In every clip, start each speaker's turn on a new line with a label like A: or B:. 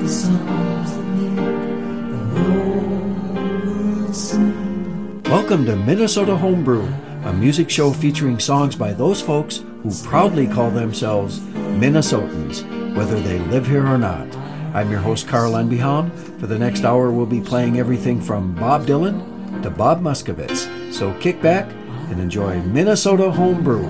A: the songs that make the whole world sing.
B: Welcome to Minnesota Homebrew, a music show featuring songs by those folks who proudly call themselves Minnesotans, whether they live here or not. I'm your host, Carl Enbehound. For the next hour, we'll be playing everything from Bob Dylan to Bob Muskowitz. So kick back and enjoy Minnesota Homebrew.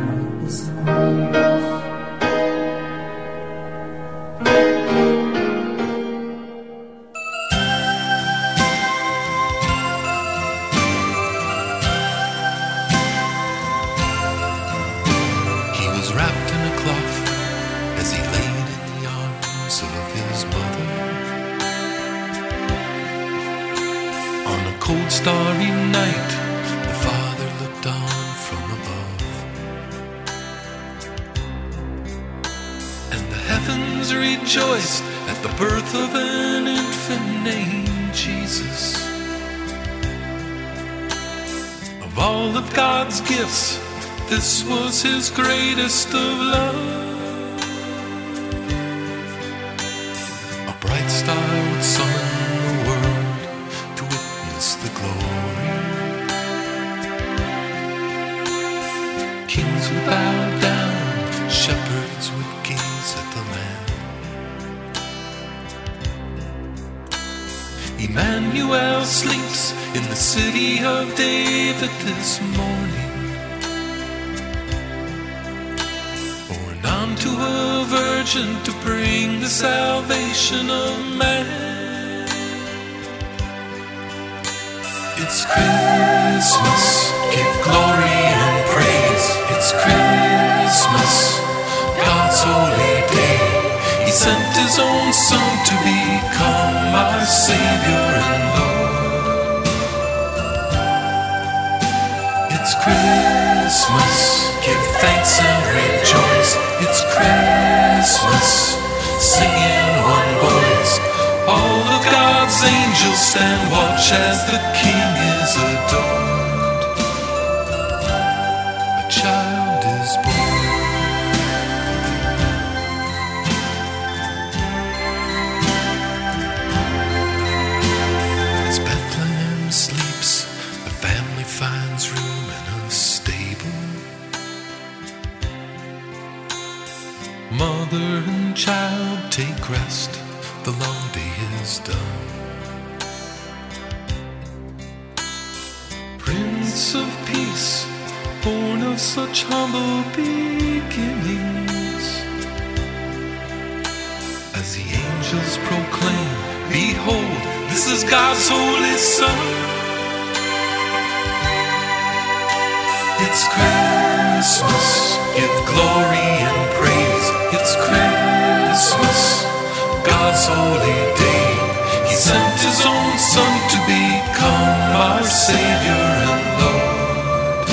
C: At the birth of an infant named Jesus. Of all of God's gifts, this was his greatest of love. A bright star would summon the world to witness the glory. Kings would bow down, shepherds would gaze at the Lamb. Emmanuel sleeps in the city of David this morning, born unto a virgin to bring the salvation of man. It's Christmas, give glory and praise. It's Christmas, God's holy day. He sent his own Son to become our Savior and Lord. It's Christmas, give thanks and rejoice. It's Christmas, sing in one voice. All of God's angels stand watch as the King is adored. A child is born. Mother and child take rest, the long day is done. Prince of Peace, born of such humble beginnings. As the angels proclaim, behold, this is God's holy Son. It's Christmas, give glory and praise. It's Christmas, God's holy day. He sent his own Son to become our Savior and Lord.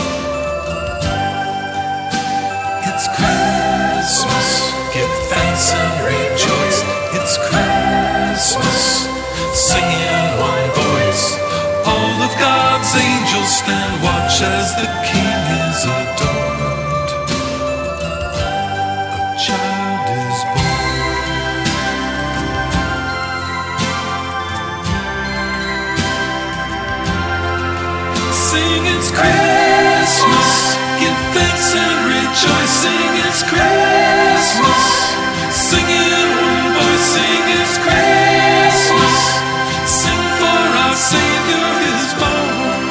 C: It's Christmas, give thanks and rejoice. It's Christmas, sing in one voice. All of God's angels stand watch as the King is adored. Sing it's Christmas, give thanks and rejoice. Sing it's Christmas, sing in one voice. Sing it's Christmas, sing for our Savior is born.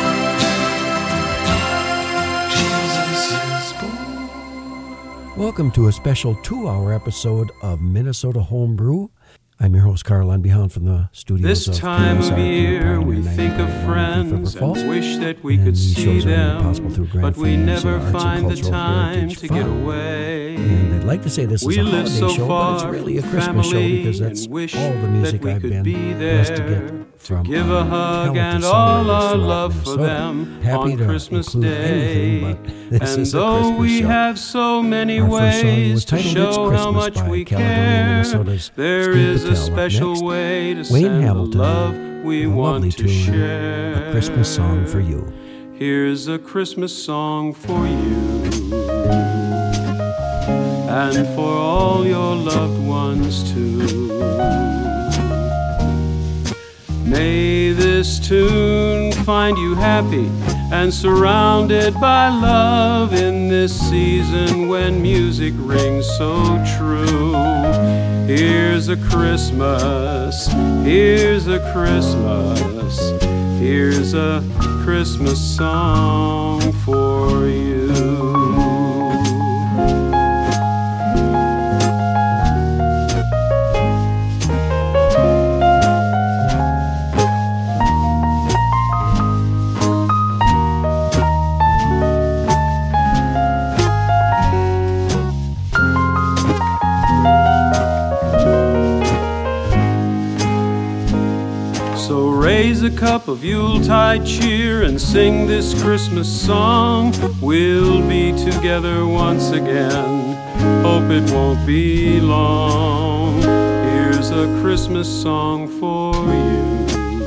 C: Jesus is born.
B: Welcome to a special 2-hour episode of Minnesota Homebrew. I'm your host, Carl Enbehound, from the studios
D: this
B: of
D: time
B: KSRQ
D: of year we
B: 99.9
D: think of friends
B: Falls.
D: and wish that we
B: And
D: could
B: these
D: see
B: shows are only
D: them,
B: possible through Grand
D: but we
B: Fans,
D: never
B: Arts and
D: find the
B: Cultural
D: time
B: Heritage
D: to
B: Fund.
D: get away.
B: And I'd like to say this is
D: We
B: a
D: live
B: holiday
D: so
B: show, but it's
D: far
B: really a
D: from
B: Christmas show
D: family
B: because that's
D: and wish
B: all the
D: that
B: music
D: we
B: I've
D: could
B: been
D: be
B: blessed to
D: there
B: get from
D: give a hug
B: talented
D: and all
B: songwriters
D: our
B: throughout
D: love for
B: Minnesota.
D: them
B: Happy
D: on
B: to
D: Christmas
B: include
D: Day.
B: anything, but this
D: And
B: is a
D: though
B: Christmas
D: we
B: show.
D: have so many
B: Our first song
D: ways
B: was
D: to
B: titled It's
D: show how
B: Christmas
D: much
B: by
D: we
B: Caledonia,
D: care,
B: Minnesota's
D: there
B: Steve
D: is a
B: Patel. Up
D: special
B: next,
D: way to
B: Wayne
D: send
B: Hamilton,
D: the love we
B: and a lovely
D: want to
B: tune,
D: share.
B: A Christmas Song for You.
D: Here's a Christmas song for you and for all your loved ones too. May this tune find you happy and surrounded by love in this season when music rings so true. Here's a Christmas, here's a Christmas, here's a Christmas song for you. Raise a cup of Yuletide cheer and sing this Christmas song. We'll be together once again, hope it won't be long. Here's a Christmas song for you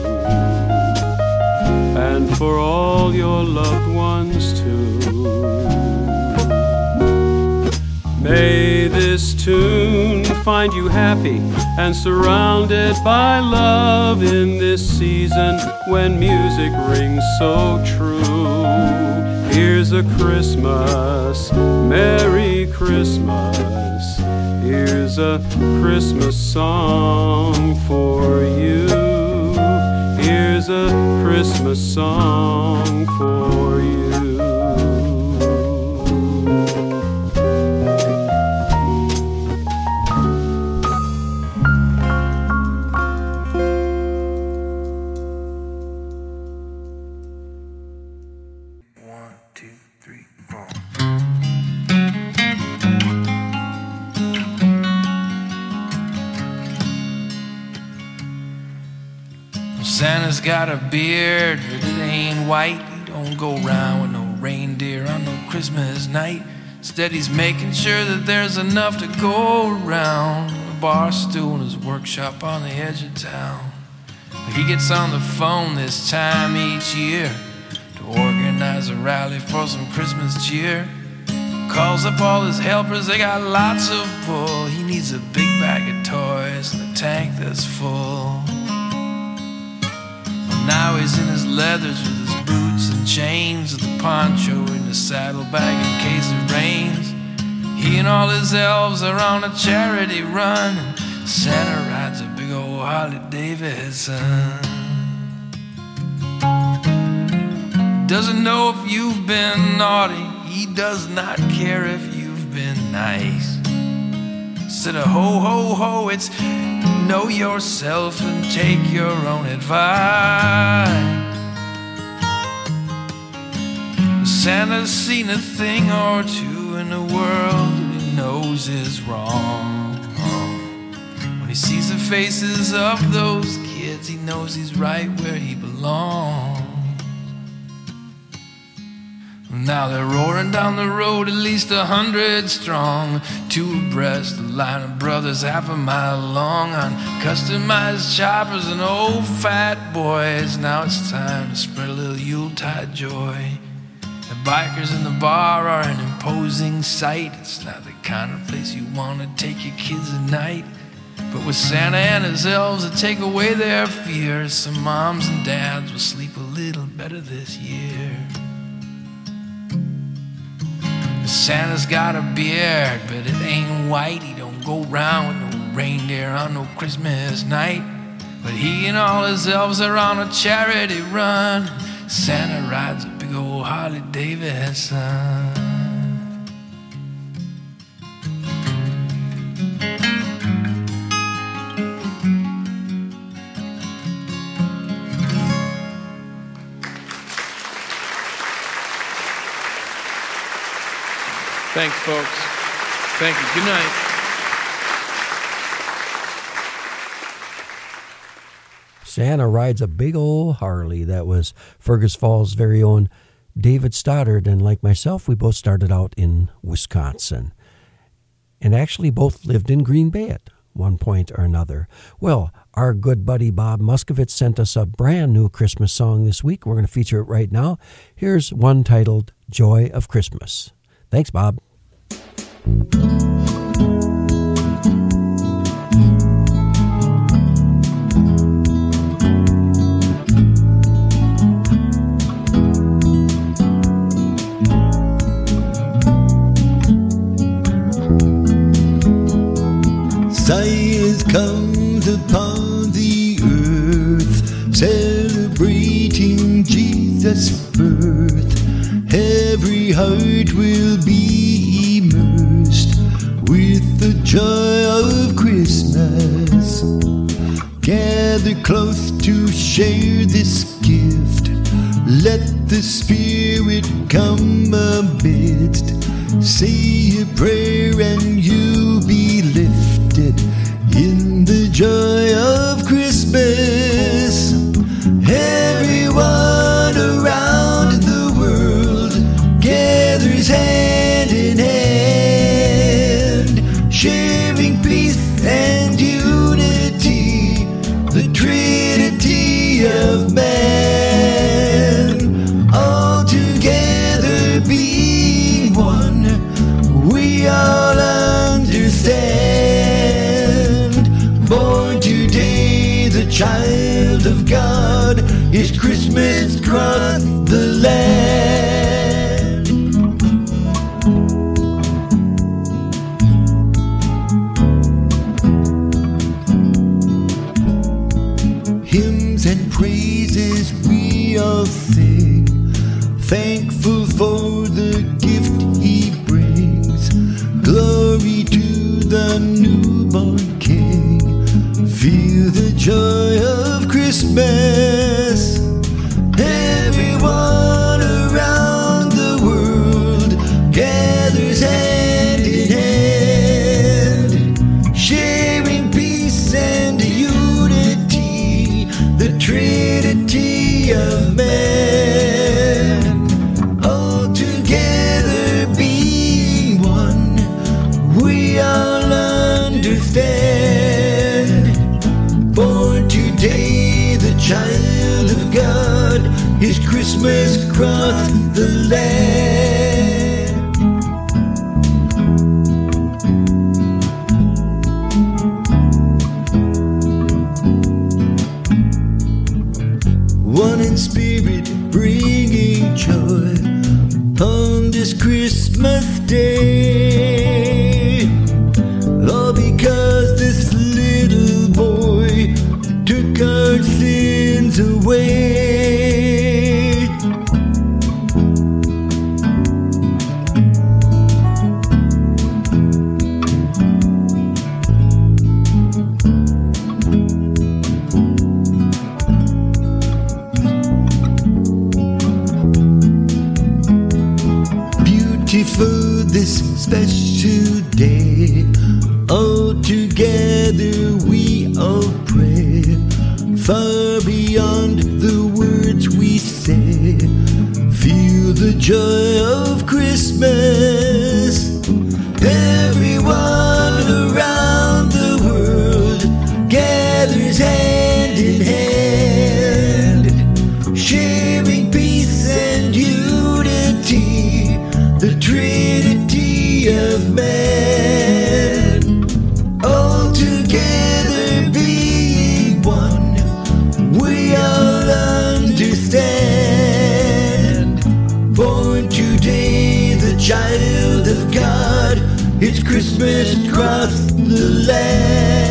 D: and for all your loved ones too. May this tune find you happy and surrounded by love in this season when music rings so true. Here's a Christmas, Merry Christmas. Here's a Christmas song for you. Here's a Christmas song for you.
E: Santa's got a beard, but it ain't white. He don't go round with no reindeer on no Christmas night. Instead, he's making sure that there's enough to go around. A bar stool in his workshop on the edge of town. He gets on the phone this time each year to organize a rally for some Christmas cheer. Calls up all his helpers, they got lots of pull. He needs a big bag of toys and a tank that's full. Now he's in his leathers with his boots and chains, with the poncho in his saddlebag in case it rains. He and all his elves are on a charity run, and Santa rides a big old Harley Davidson. Doesn't know if you've been naughty, he does not care if you've been nice. Instead of ho, ho, ho, it's know yourself and take your own advice. Santa's seen a thing or two in the world that he knows is wrong. When he sees the faces of those kids, he knows he's right where he belongs. Now they're roaring down the road, at least 100 strong, two abreast, a line of brothers half a mile long, on customized choppers and old fat boys. Now it's time to spread a little Yuletide joy. The bikers in the bar are an imposing sight. It's not the kind of place you want to take your kids at night. But with Santa and his elves that take away their fears, some moms and dads will sleep a little better this year. Santa's got a beard, but it ain't white. He don't go round with no reindeer on no Christmas night. But he and all his elves are on a charity run. Santa rides a big old Harley Davidson.
D: Thanks, folks. Thank you. Good night.
B: Santa rides a big old Harley. That was Fergus Falls' very own David Stoddard. And like myself, we both started out in Wisconsin. And actually both lived in Green Bay at one point or another. Well, our good buddy Bob Muscovitz sent us a brand new Christmas song this week. We're going to feature it right now. Here's one titled Joy of Christmas. Thanks, Bob.
F: child comes upon the earth, celebrating Jesus' birth. Every heart will be immersed with the joy of Christmas. Gather close to share this gift. Let the Spirit come amidst. Say a prayer and you'll be lifted in the joy of Christmas. Everyone around the world gathers hand in hand, sharing peace and unity, the Trinity of man. All together being one, we all understand. Born today, the child of God, is Christmas across the land. Hymns and praises we all sing, thankful for the gift he brings. Glory to the newborn King. Feel the joy of Christmas. Everyone around the world gathers hand in hand, sharing peace and unity, the Trinity of man. All together being one, we all understand. Born today, the child of God, is Christmas across the land. One in spirit, bringing joy on this Christmas day. All because this little boy took our sins away. Beautiful this special day, all together we all pray, far beyond the words we say. Feel the joy of Christmas. Everyone around the world gathers hand in hand, sharing peace and unity, the Trinity of man. All together being one, we all understand. Born today, the child of God, it's Christmas across the land.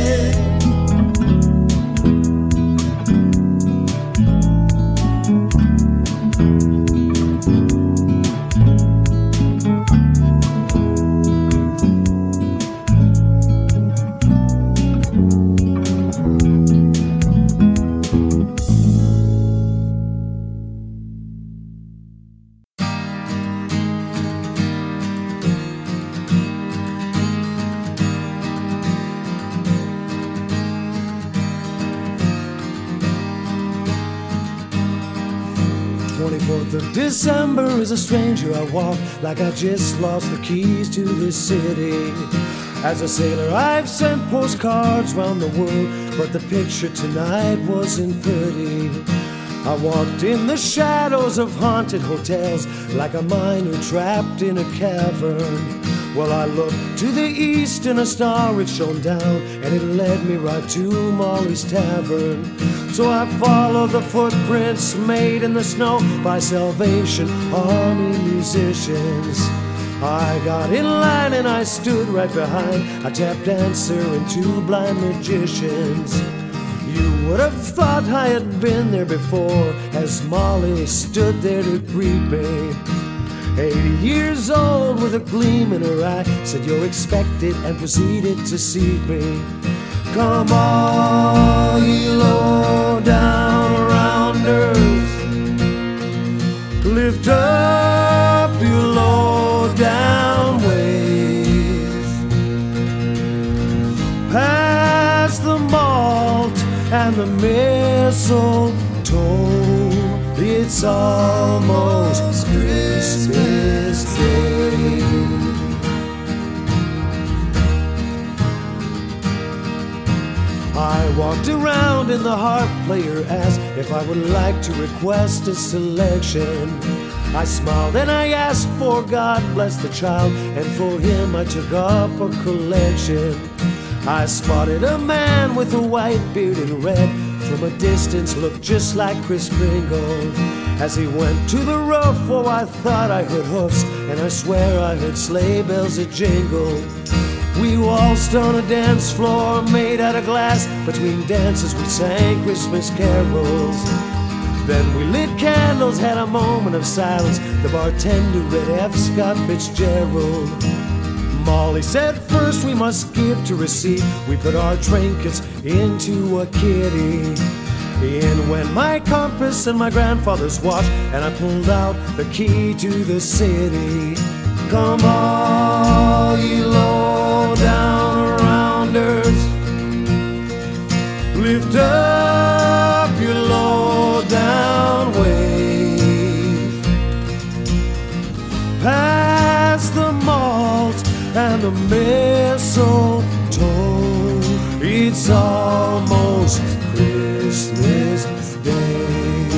A: December is a stranger. I walk like I just lost the keys to this city. As a sailor, I've sent postcards round the world, but the picture tonight wasn't pretty. I walked in the shadows of haunted hotels like a miner trapped in a cavern. Well, I looked to the east and a star it shone down, and it led me right to Molly's Tavern. So I followed the footprints made in the snow by Salvation Army musicians. I got in line and I stood right behind a tap dancer and two blind magicians. You would have thought I had been there before as Molly stood there to greet me. 80 years old with a gleam in her eye, said you're expected and proceeded to seat me. Come all ye low down rounders, lift up your low down ways, pass the malt and the mistletoe, it's almost Christmas Day. I walked around and the harp player asked if I would like to request a selection. I smiled and I asked for God bless the child, and for him I took up a collection. I spotted a man with a white beard and red, from a distance looked just like Kris Kringle. As he went to the roof, oh, I thought I heard hoofs, and I swear I heard sleigh bells a jingle. We waltzed on a dance floor made out of glass. Between dances we sang Christmas carols. Then we lit candles, had a moment of silence. The bartender read F. Scott Fitzgerald. Molly said first we must give to receive. We put our trinkets into a kitty. In went my compass and my grandfather's watch, and I pulled out the key to the city. Come all ye low down rounders, lift up your low down ways, pass the malt and the mistletoe, it's almost Christmas Day.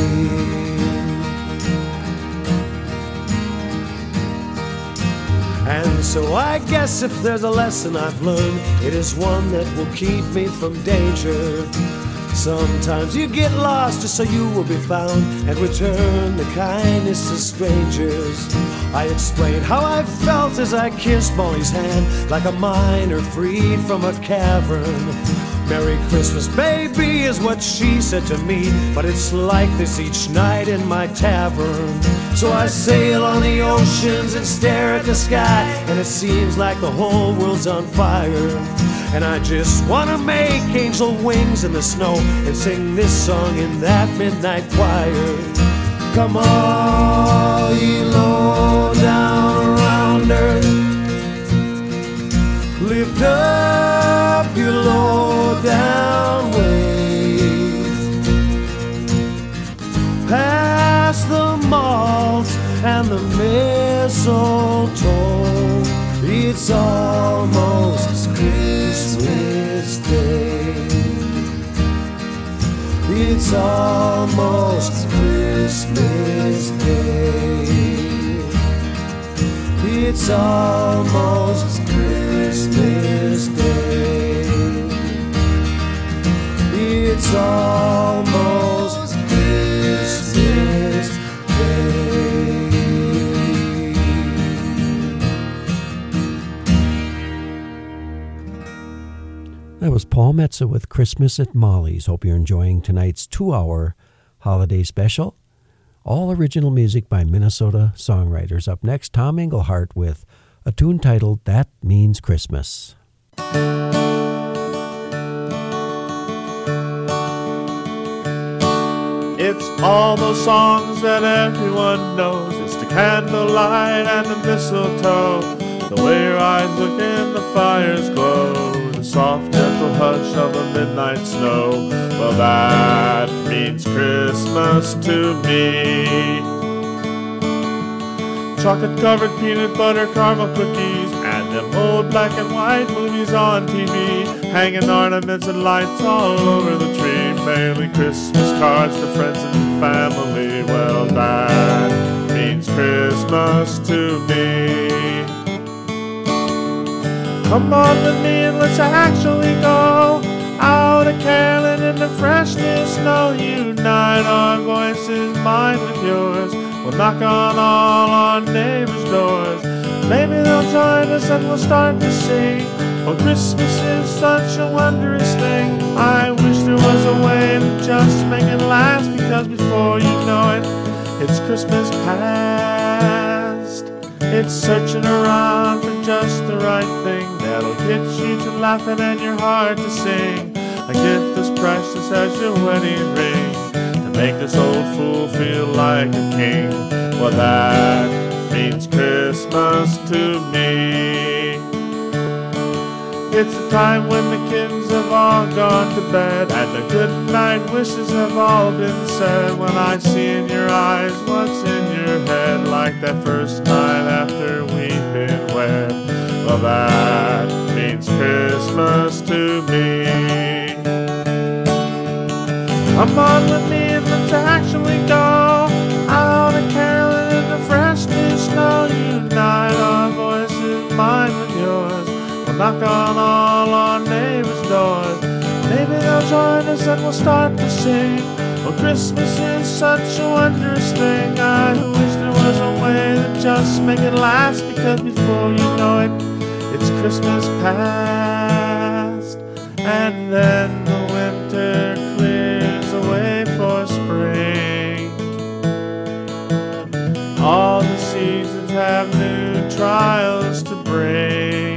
A: And so I guess if there's a lesson I've learned, it is one that will keep me from danger. Sometimes you get lost just so you will be found, and return the kindness to strangers. I explained how I felt as I kissed Molly's hand, like a miner freed from a cavern. Merry Christmas, baby, is what she said to me, but it's like this each night in my tavern. So I sail on the oceans and stare at the sky, and it seems like the whole world's on fire. And I just wanna make angel wings in the snow and sing this song in that midnight choir. Come all ye low down rounders, lift up your low down ways, pass the malt and the mistletoe, it's almost Christmas Day. It's almost Christmas Day. It's almost Christmas Day. It's almost Christmas Day.
B: That was Paul Metsa with Christmas at Molly's. Hope you're enjoying tonight's 2-hour holiday special. All original music by Minnesota songwriters. Up next, Tom Engelhardt with a tune titled That Means Christmas.
G: It's all those songs that everyone knows. It's the candlelight and the mistletoe, the way your eyes look in the fire's glow, the soft gentle hush of the midnight snow. Well, that means Christmas to me. Chocolate covered peanut butter caramel cookies, and them old black and white movies on TV, hanging ornaments and lights all over the tree, mailing Christmas cards to friends and family. Well, that means Christmas to me. Come on with me and let's actually go out a caroling in the freshness snow. Unite our voices, mine with yours. We'll knock on all our neighbors' doors. Maybe they'll join us and we'll start to sing. Oh, Christmas is such a wondrous thing. I wish there was a way to just make it last, because before you know it, it's Christmas past. It's searching around for just the right thing that'll get you to laughing and your heart to sing. A gift as precious as your wedding ring, to make this old fool feel like a king. Well, that means Christmas to me. It's the time when the kids have all gone to bed and the good night wishes have all been said. When I see in your eyes what's in your head, like that first night after we've been wed. Well, that means Christmas to me. Come on with me and let's actually go out a caroling in the fresh new snow. Unite our voices, mine with yours. We'll knock on all our neighbors' doors. Maybe they'll join us and we'll start to sing. Well, Christmas is such a wondrous thing. I wish there was a way to just make it last, because before you know it, it's Christmas past. And then the winter clears away for spring. All the seasons have new trials to bring.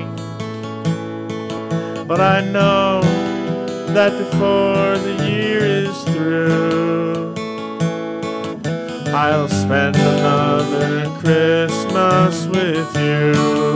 G: But I know that before the year is through, I'll spend another Christmas with you.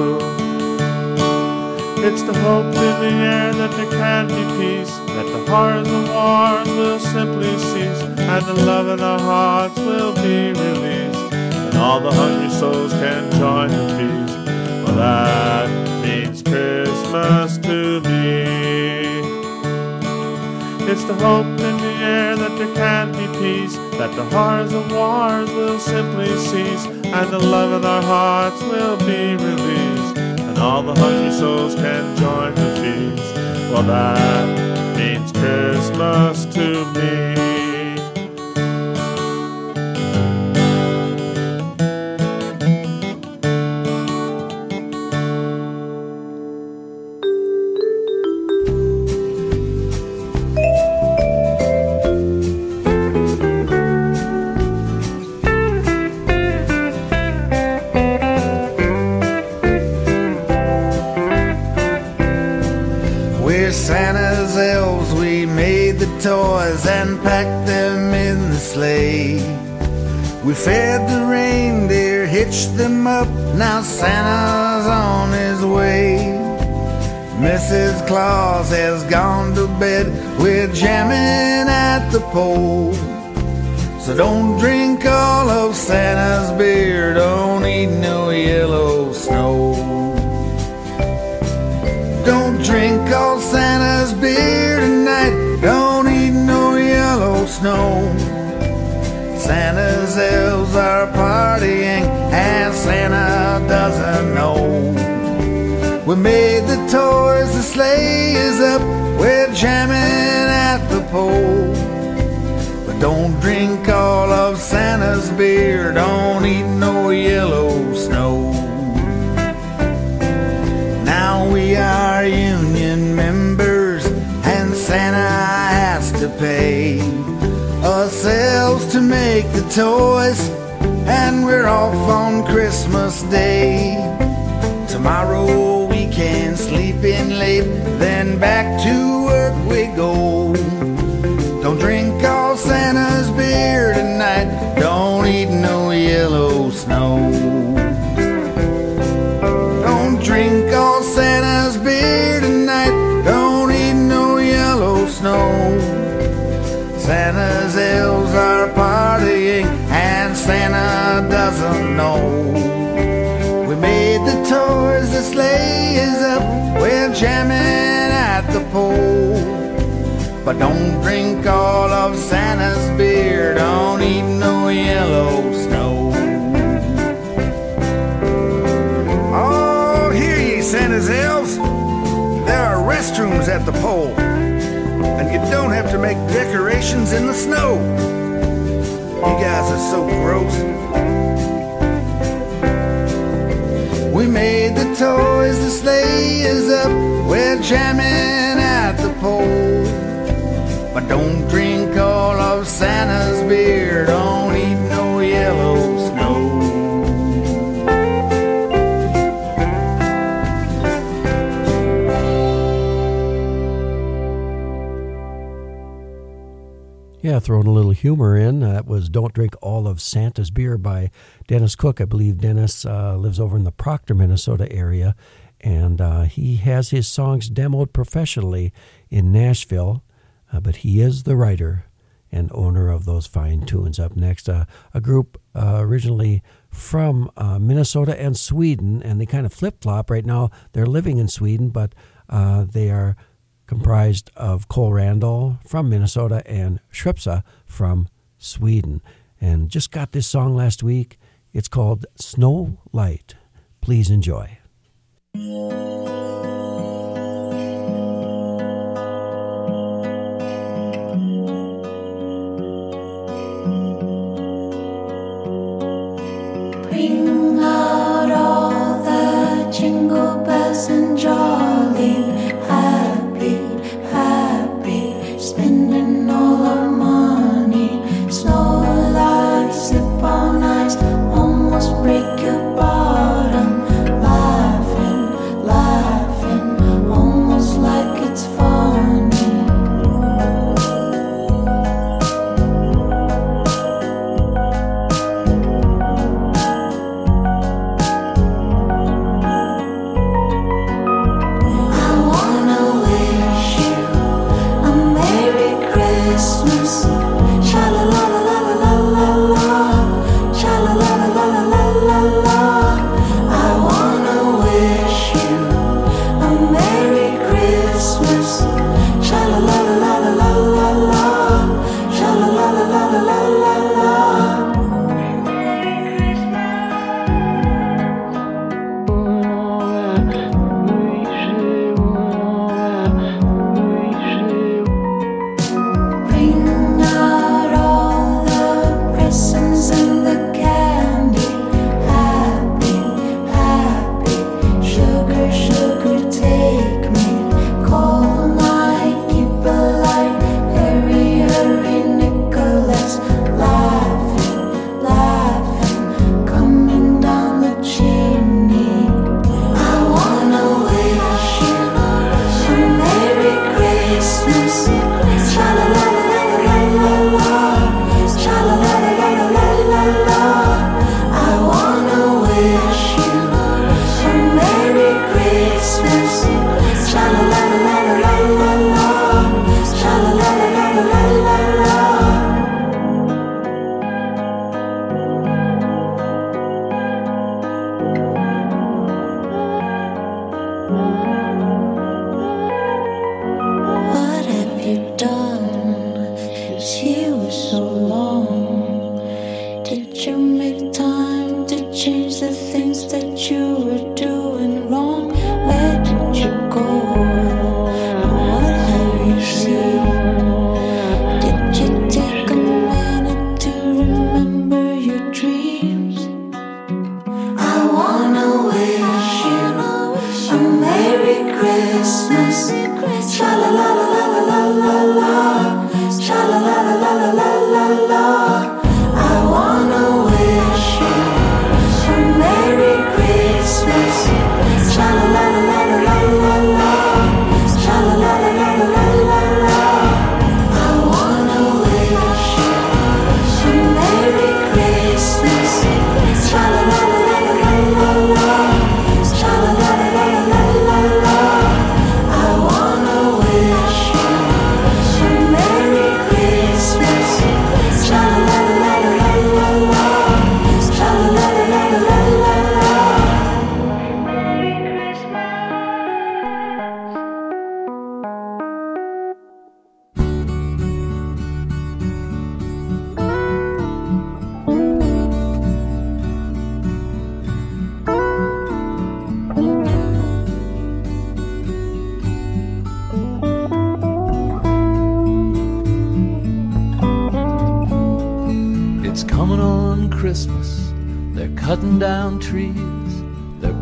G: It's the hope in the air that there can be peace, that the horrors of wars will simply cease, and the love in our hearts will be released, and all the hungry souls can join the feast. Well, that means Christmas to me. It's the hope in the air that there can be peace, that the horrors of wars will simply cease, and the love in our hearts will be released, and all the hungry souls can join the feast. Well, that means Christmas to me.
F: Santa's elves, we made the toys and packed them in the sleigh. We fed the reindeer, hitched them up, now Santa's on his way. Mrs. Claus has gone to bed, we're jamming at the pole. So don't drink all of Santa's beer, don't eat no yellow snow. Don't drink all Santa's beer tonight, don't eat no yellow snow. Santa's elves are partying and Santa doesn't know. We made the toys, the sleigh is up, we're jamming at the pole. But don't drink all of Santa's beer, don't eat no yellow snow. Now we are union members and Santa has to pay ourselves to make the toys, and we're off on Christmas Day. Tomorrow we can sleep in late, then back to work we go. Don't drink all Santa's beer tonight, don't eat no yellow snow. Don't drink all Santa's beer tonight, don't eat no yellow snow. Santa's elves are partying and Santa doesn't know. We made the toys, the sleigh is up, we're jamming at the pole. But don't drink all of Santa's beer, don't eat no yellow snow. Oh, hear ye, Santa's elves, there are restrooms at the pole, and you don't have to make decorations in the snow. You guys are so gross. We made toys, the sleigh is up, we're jamming at the pole. But don't drink all of Santa's beer, don't eat no yellow snow.
B: Yeah, throwing a little humor in. That was Don't Drink All of Santa's Beer by Dennis Cook. I believe Dennis lives over in the Proctor, Minnesota area, and he has his songs demoed professionally in Nashville, but he is the writer and owner of those fine tunes. Up next, a group originally from Minnesota and Sweden, and they kind of flip-flop. Right now, they're living in Sweden, but they are comprised of Cole Randall from Minnesota and Shripsa from Sweden. And just got this song last week. It's called Snow Light. Please enjoy.
H: Bring out all the jingle bells and jolly happy, spending all our money. Snow light, slip on ice, almost break your bottom. Laughing, almost like it's funny.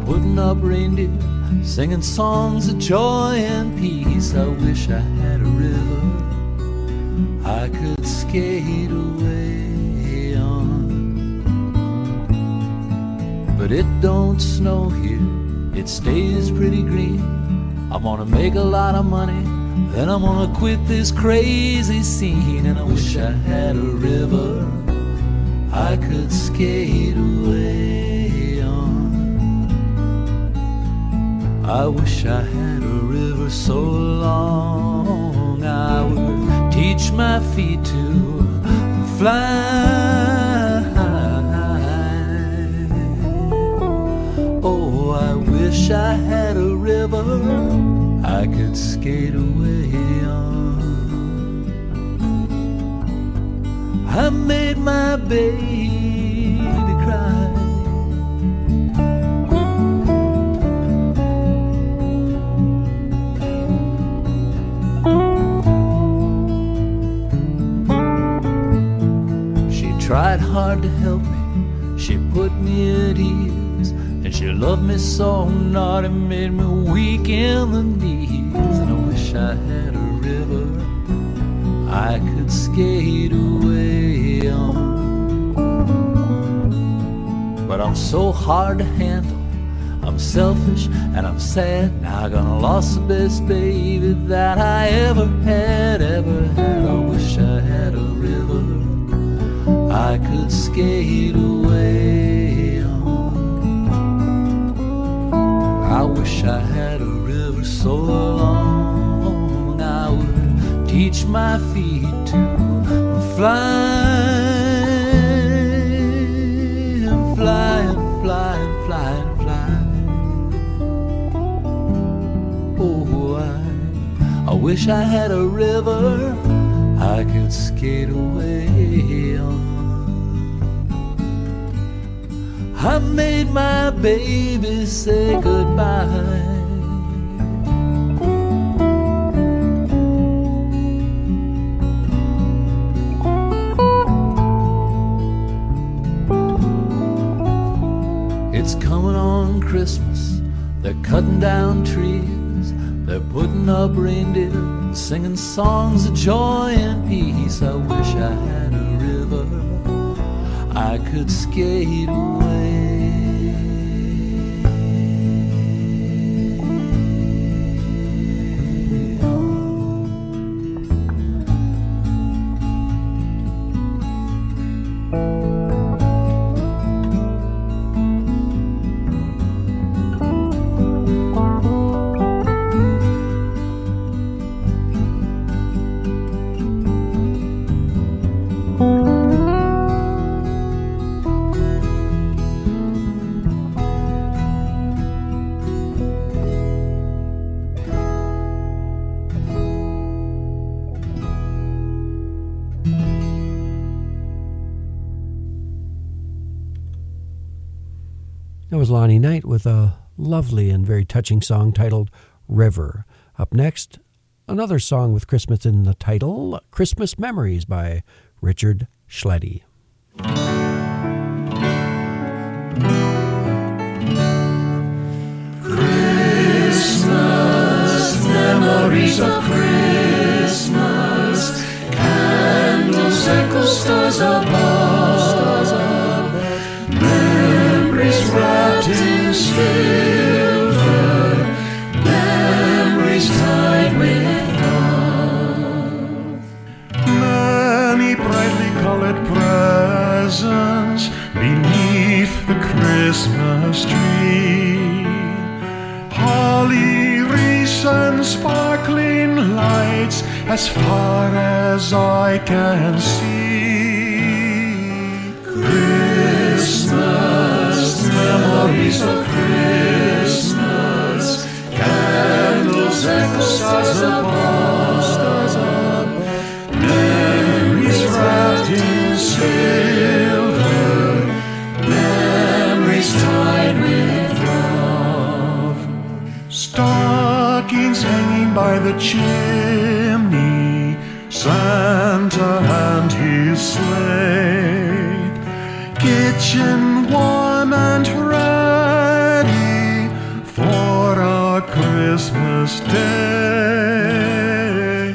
I: putting up reindeer, singing songs of joy and peace. I wish I had a river I could skate away on. But it don't snow here, it stays pretty green. I'm gonna make a lot of money, then I'm gonna quit this crazy scene. And I wish I had a river I could skate away on. I wish I had a river so long I would teach my feet to fly. Oh, I wish I had a river I could skate away on. I made my baby cry. She tried hard to help me, she put me at ease, and she loved me so not it made me weak in the knees. And I wish I had a river I could skate away on. But I'm so hard to handle, I'm selfish and I'm sad. Now I'm gonna lost the best baby that I ever had. I wish I had a river I could skate away on. I wish I had a river so long I would teach my feet to fly and fly and fly and fly and fly. Oh, I wish I had a river I could skate away on. I made my baby say goodbye. It's coming on Christmas, they're cutting down trees, they're putting up reindeer, singing songs of joy and peace. I wish I had a river I could skate away.
B: That was Lonnie Knight with a lovely and very touching song titled River. Up next, another song with Christmas in the title, Christmas Memories by Richard Schleddy.
H: Christmas, memories of Christmas, candles echo stars above, memories wrapped in silver, memories tied with love.
J: Many brightly colored presents beneath the Christmas tree, holly wreaths and sparkling lights as far as I can see. Christmas, memories of Christmas, candles echo stars above, memories wrapped in silver, memories tied with love. Stockings hanging by the chimney, Santa and his sleigh, kitchen warm and ready, Christmas Day.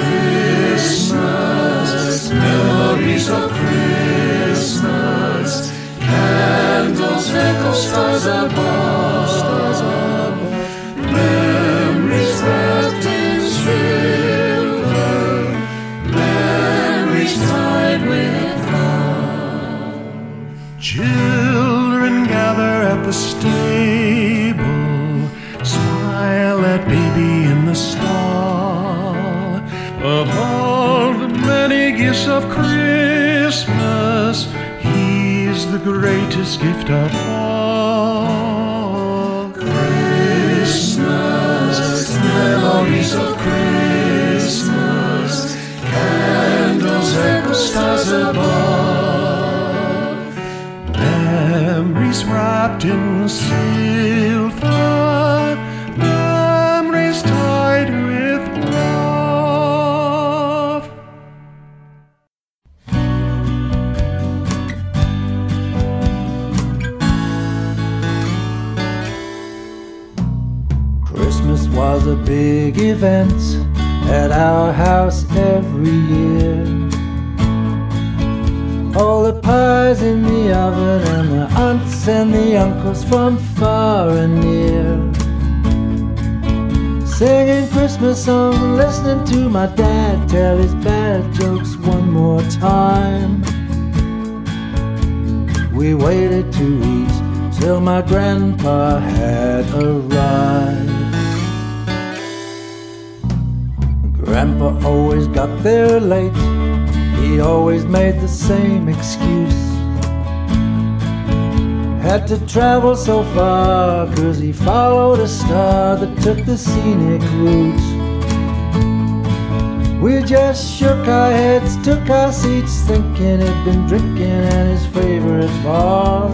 J: Christmas, memories of Christmas, candles echo, stars above, memories wrapped in silver, memories tied with love. Children gather at the stable, smile at baby in the stall. Of all the many gifts of Christmas, he's the greatest gift of all. Christmas, memories of Christmas, candles echo, stars above, memories wrapped in silver, memories tied with love.
I: Christmas was a big event at our house every year. All the pies in the oven and the aunts and the uncles from far and near, singing Christmas songs and listening to my dad tell his bad jokes one more time. We waited to eat till my grandpa had arrived. Grandpa always got there late, he always made the same excuse. Had to travel so far 'cause he followed a star that took the scenic route. We just shook our heads, took our seats, thinking he'd been drinking at his favorite bar.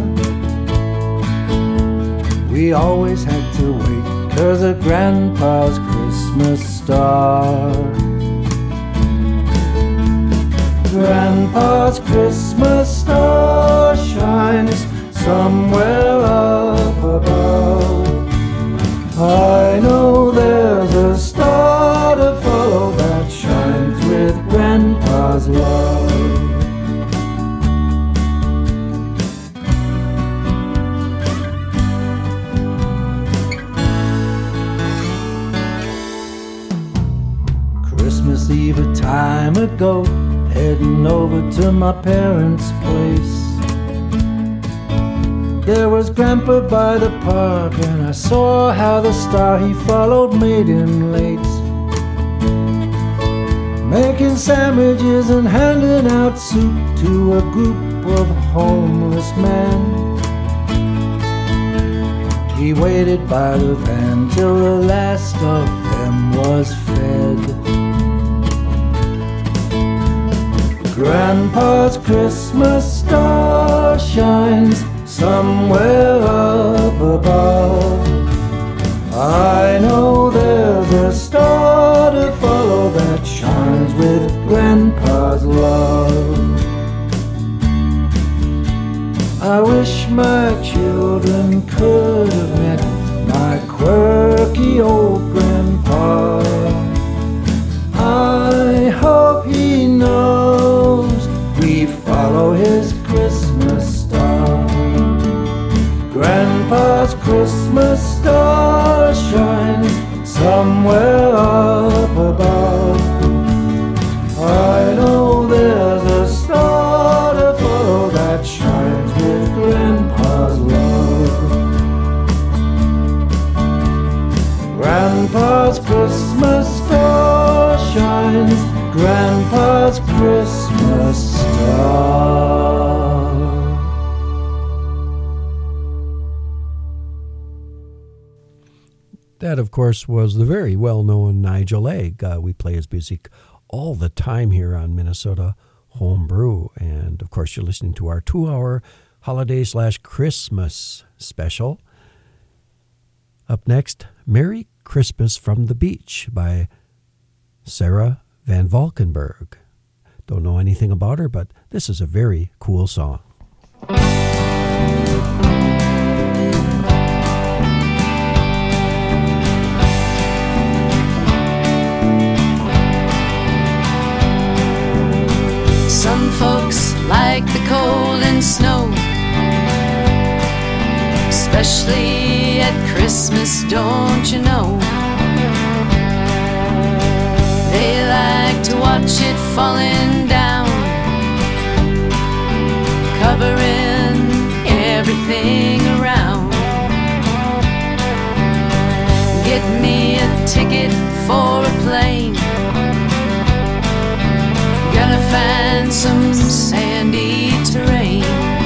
I: We always had to wait 'cause of Grandpa's Christmas star. Grandpa's Christmas star shines somewhere up above. I know there's a star to follow that shines with Grandpa's love. Christmas Eve a time ago, heading over to my parents' place. There was Grandpa by the park, and I saw how the star he followed made him late, making sandwiches and handing out soup to a group of homeless men. He waited by the van till the last of them was fed. Grandpa's Christmas star shines somewhere up above. I know there's a star to follow that shines with Grandpa's love. I wish my children could have met my quirky old Grandpa. I hope he knows we follow his Christmas star. Grandpa's Christmas star shines somewhere up above. I know there's a star to follow that shines with Grandpa's love. Grandpa's Christmas star shines, Grandpa's Christmas star.
B: That, of course, was the very well-known Nigel Egg. We play his music all the time here on Minnesota Homebrew. And, of course, you're listening to our 2-hour holiday/Christmas special. Up next, Merry Christmas from the Beach by Sarah Van Valkenburg. Don't know anything about her, but this is a very cool song.
K: like the cold and snow, especially at Christmas, don't you know? They like to watch it falling down, covering everything around. Get me a ticket for a plane, gonna find some sandy terrain.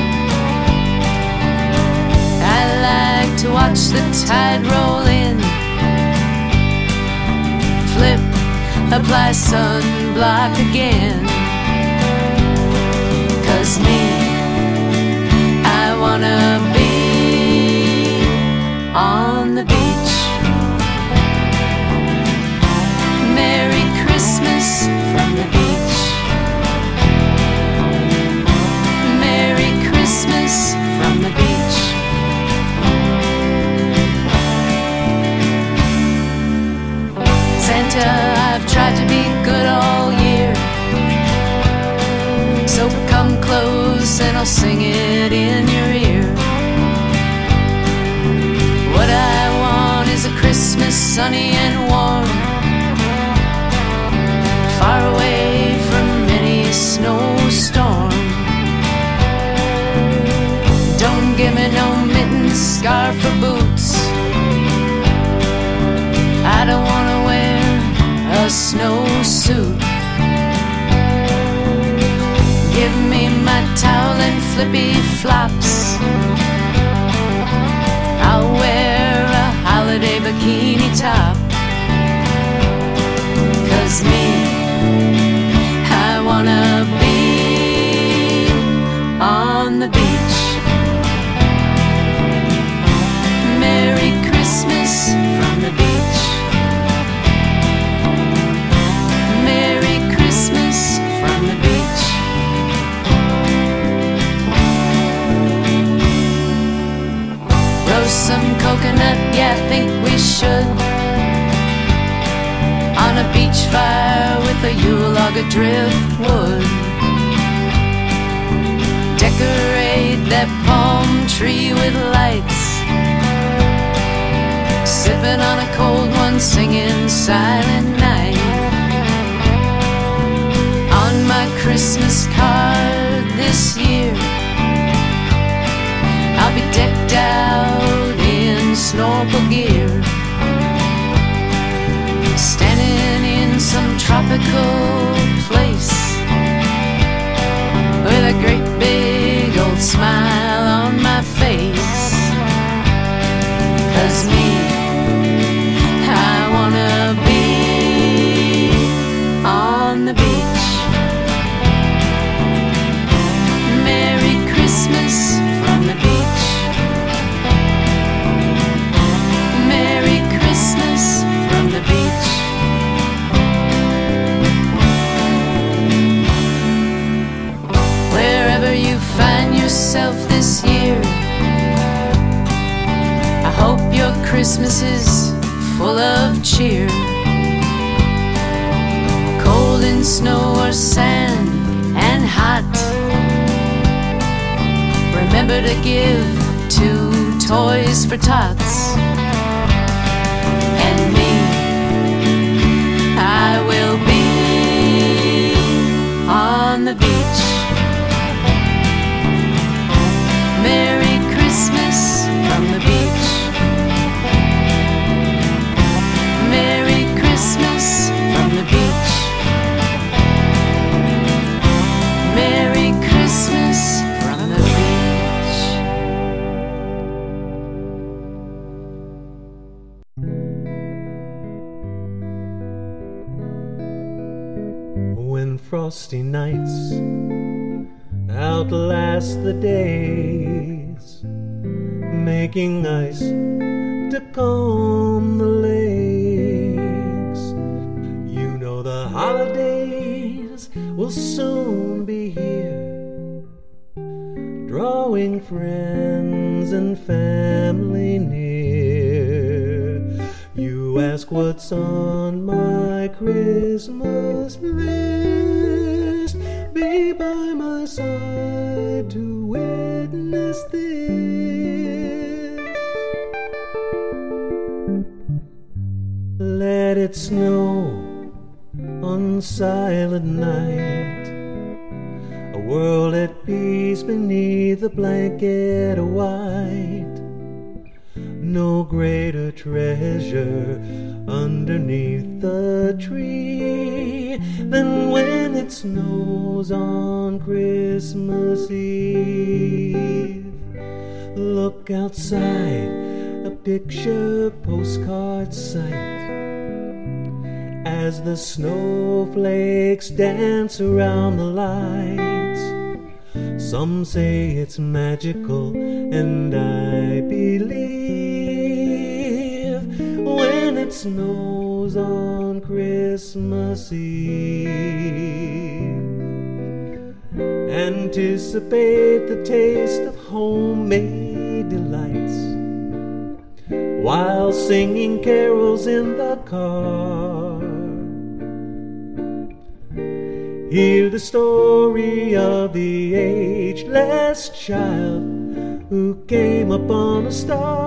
K: I like to watch the tide roll in, flip, apply sunblock again. 'Cause me, I wanna be on the beach. Merry Christmas from the beach. Merry Christmas from the beach. Santa, I've tried to be good all year, so come close and I'll sing it in your ear. What I want is a Christmas sunny and warm, far away from any snowstorm. Don't give me no mittens, scarf or boots. I don't wanna wear a snowsuit. Give me my towel and flippy flops. I'll wear a holiday bikini top. 'Cause me, I wanna be on the beach. Merry Christmas from the beach. Merry Christmas from the beach. Roast some coconut, yeah, I think we should, on a beach fire with a Yule log of driftwood. Decorate that palm tree with lights, sipping on a cold one, singing Silent Night. On my Christmas card this year, I'll be decked out in snorkel gear, standing in some tropical place with a great big old smile on my face. 'Cause me, I wanna be on the beach. Merry Christmas from the beach. Merry Christmas from the beach. Wherever you find yourself this year, I hope your Christmas is full of cheer. Cold and snow or sand and hot, remember to give 2 toys for tots. And me, I will be on the beach. Merry Christmas from the beach. Merry Christmas from the beach. Merry Christmas from the beach.
A: When frosty nights outlast the days, making ice to calm the lakes, you know the holidays will soon be here, drawing friends and family near. You ask what's on my Christmas list, be by my side it snow on silent night, a world at peace beneath a blanket of white. No greater treasure underneath the tree than when it snows on Christmas Eve. Look outside, a picture postcard sight, as the snowflakes dance around the lights. Some say it's magical, and I believe when it snows on Christmas Eve. Anticipate the taste of homemade delights while singing carols in the car. Hear the story of the ageless child who came upon a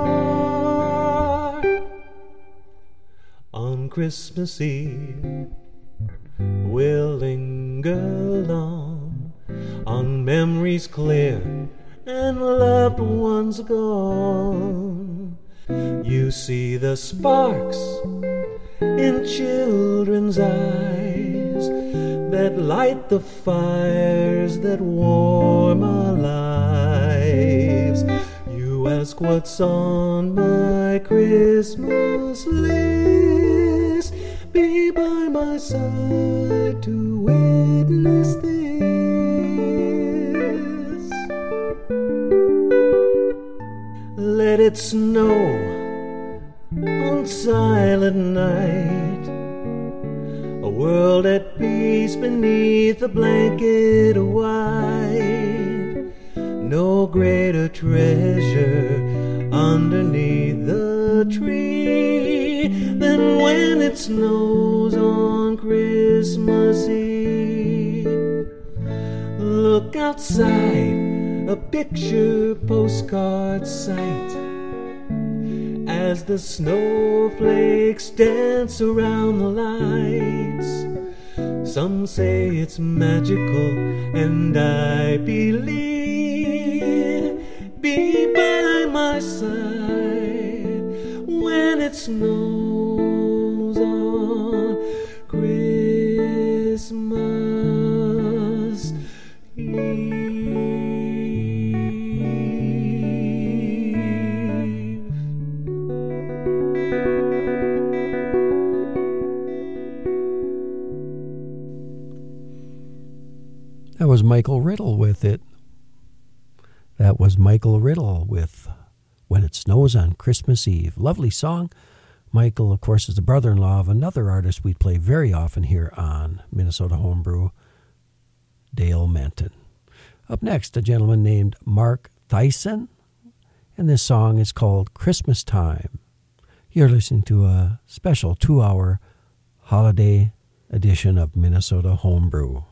A: star. On Christmas Eve we'll linger long on memories clear and loved ones gone. You see the sparks in children's eyes that light the fires that warm our lives. You ask what's on my Christmas list. Be by my side to witness this. Let it snow on silent night, a world at peace beneath a blanket of white. No greater treasure underneath the tree than when it snows on Christmas Eve. Look outside, a picture postcard sight, as the snowflakes dance around the lights. Some say it's magical, and I believe. Be by my side when it snows on Christmas Eve.
B: That was Michael Riddle with it. That was Michael Riddle with When It Snows on Christmas Eve. Lovely song. Michael, of course, is the brother-in-law of another artist we play very often here on Minnesota Homebrew, Dale Menton. Up next, a gentleman named Mark Thyssen, and this song is called Christmas Time. You're listening to a special 2-hour holiday edition of Minnesota Homebrew.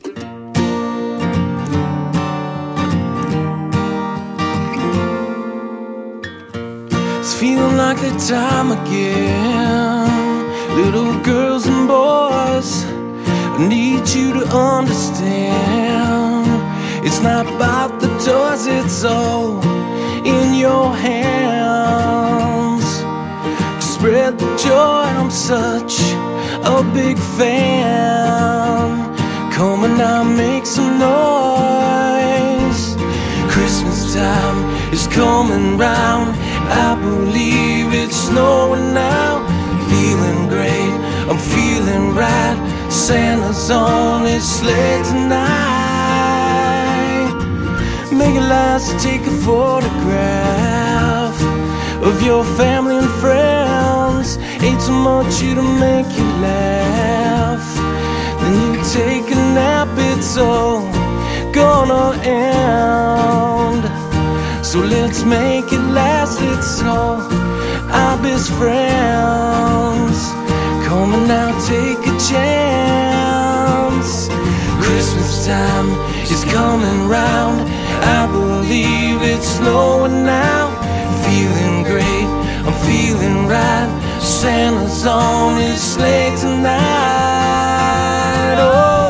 E: It's feeling like the time again. Little girls and boys, I need you to understand. It's not about the toys, it's all in your hands. To spread the joy, I'm such a big fan. Come on now, make some noise. Christmas time is coming round. I believe it's snowing now. Feeling great, I'm feeling right. Santa's on his sleigh tonight. Make it last, take a photograph of your family and friends. Ain't so much you to make you laugh. Then you take a nap, it's all gonna end. So let's make it last, it's all our best friends. Come on now, take a chance. Christmas time is coming round. I believe it's snowing now. Feeling great, I'm feeling right.
L: Santa's on his sleigh tonight. Oh,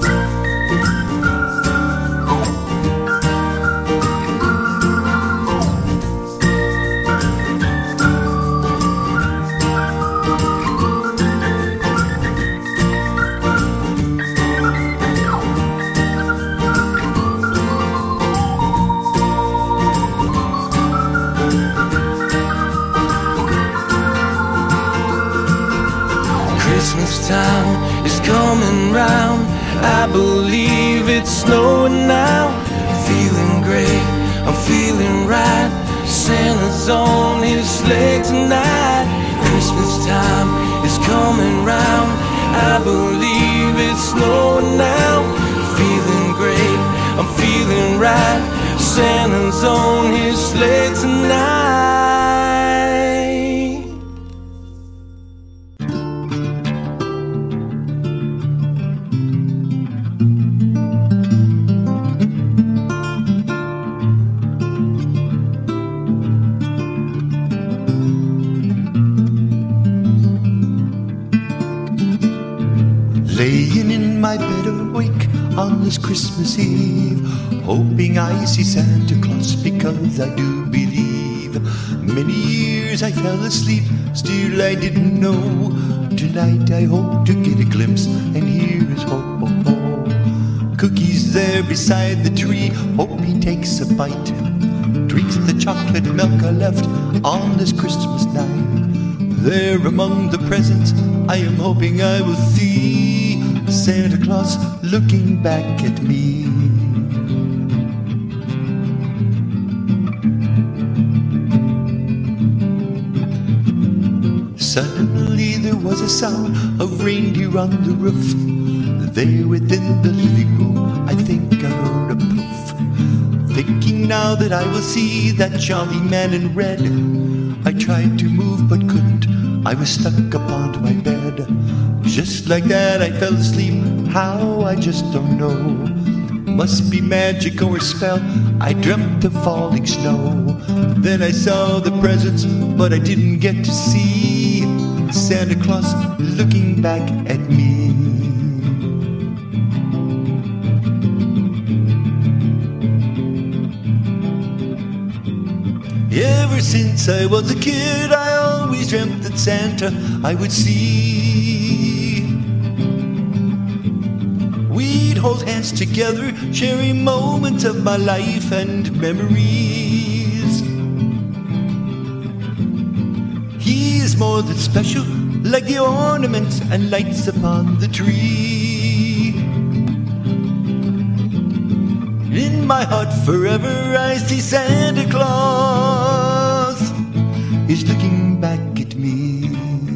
L: Christmas time is coming round. I believe it's snowing now. Feeling great, I'm feeling right. Santa's on his sleigh tonight. Christmas time is coming round. I believe it's snowing now. Feeling great, I'm feeling right. Santa's on his sleigh tonight.
M: Laying in my bed awake on this Christmas Eve, hoping I see Santa Claus because I do believe. Many years I fell asleep, still I didn't know. Tonight I hope to get a glimpse and hear his ho ho ho. Cookies there beside the tree, hope he takes a bite. Drinks the chocolate milk I left on this Christmas night. There among the presents I am hoping I will see Santa Claus looking back at me. Suddenly there was a sound of reindeer on the roof. There within the living room I think I heard a poof. Thinking now that I will see that jolly man in red, I tried to move but couldn't. I was stuck upon my bed. Just like that I fell asleep. How? I just don't know. Must be magic or a spell. I dreamt of falling snow. Then I saw the presents, but I didn't get to see Santa Claus looking back at me. Ever since I was a kid, I always dreamt that Santa I would see. We'd hold hands together, sharing moments of my life and memories. He is more than special, like the ornaments and lights upon the tree. In my heart forever I see Santa Claus is looking back at me.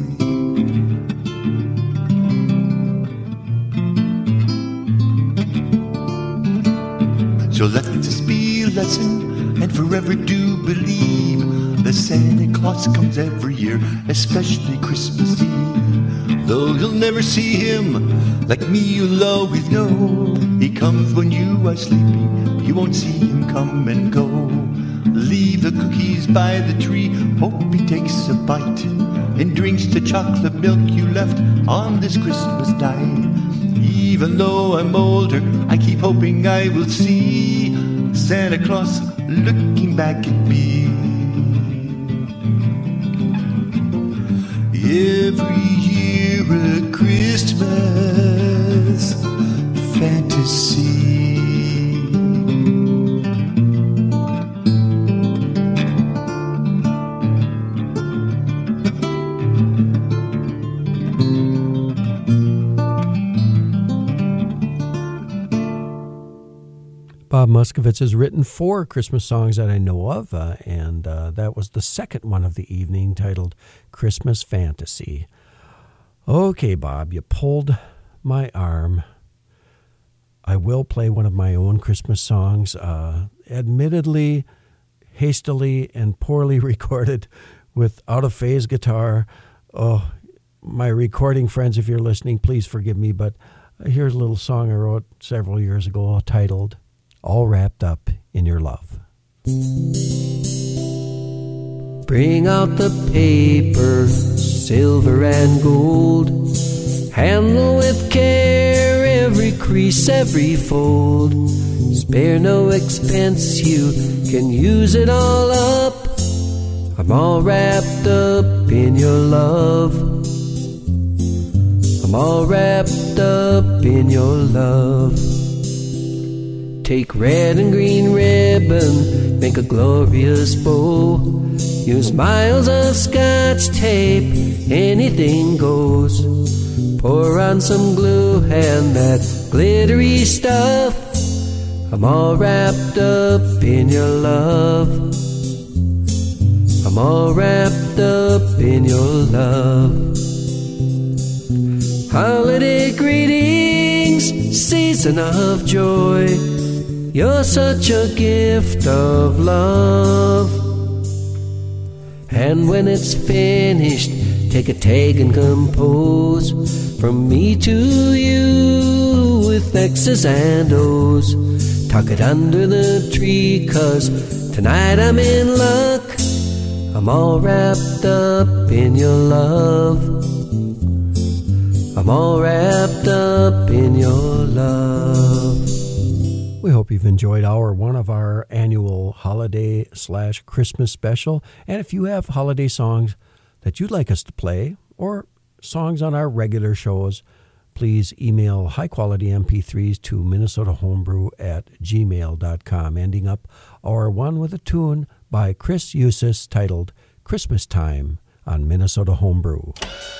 M: So let this be a lesson and forever do believe that Santa Claus comes every year, especially Christmas Eve. Though you'll never see him like me, you'll always know he comes when you are sleeping. You won't see him come and go. Leave the cookies by the tree, hope he takes a bite and drinks the chocolate milk you left on this Christmas night. Even though I'm older, I keep hoping I will see Santa Claus looking back at me. Every year a Christmas fantasy.
B: Bob Muskowitz has written 4 Christmas songs that I know of, and that was the second one of the evening, titled Christmas Fantasy. Okay, Bob, you pulled my arm. I will play one of my own Christmas songs, admittedly, hastily, and poorly recorded with out-of-phase guitar. Oh, my recording friends, if you're listening, please forgive me, but here's a little song I wrote several years ago titled All Wrapped Up in Your Love.
I: Bring out the paper,
N: silver and gold. Handle with care every crease, every fold. Spare no expense, you can use it all up. I'm all wrapped up in your love. I'm all wrapped up in your love. Take red and green ribbon, make a glorious bow. Use miles of Scotch tape, anything goes. Pour on some glue and that glittery stuff. I'm all wrapped up in your love. I'm all wrapped up in your love. Holiday greetings, season of joy. You're such a gift of love. And when it's finished, take a take and compose. From me to you with X's and O's. Tuck it under the tree, 'cause tonight I'm in luck. I'm all wrapped up in your love. I'm all wrapped up in your love.
B: We hope you've enjoyed hour one of our annual holiday/Christmas special. And if you have holiday songs that you'd like us to play, or songs on our regular shows, please email high-quality MP3s to minnesotahomebrew@gmail.com, ending up hour one with a tune by Chris Eusis titled Christmas Time on Minnesota Homebrew.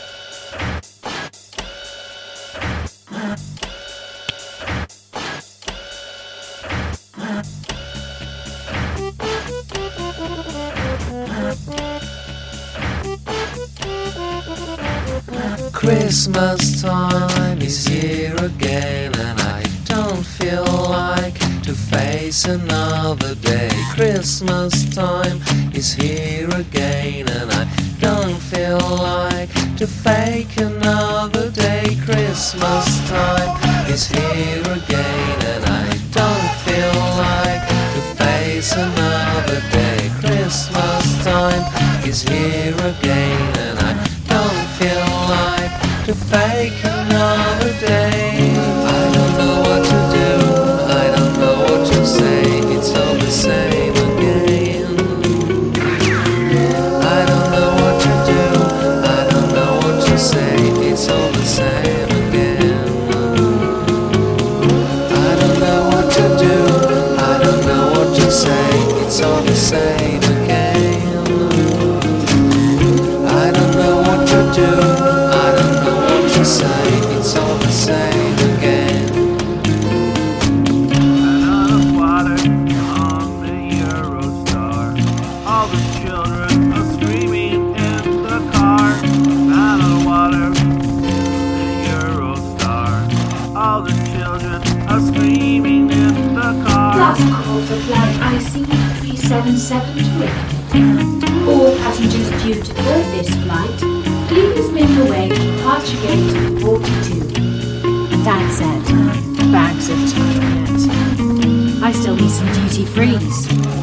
L: Christmas time is here again, and I don't feel like to face another day. Christmas time is here again, and I don't feel like to fake another day. Christmas time is here again, and I don't feel like to face another day. Christmas time is here again, and I don't feel like to fake another day. I don't know what to do, I don't know what to say, it's all the same again. I don't know what to do, I don't know what to say, it's all the same again. I don't know what to do, I don't know what to say, it's all the same again. I don't know what to do, I don't know what to say, it's all the same again.
G: Out of water on the Eurostar, all the children are screaming in the car. Out of water on the Eurostar, all the children are screaming in the car.
O: Last call for flight IC 377 to Wicklow. All passengers due to board this flight, please make your way to departure gate 42.
P: That's it. Bags of chocolate. I still need some duty frees.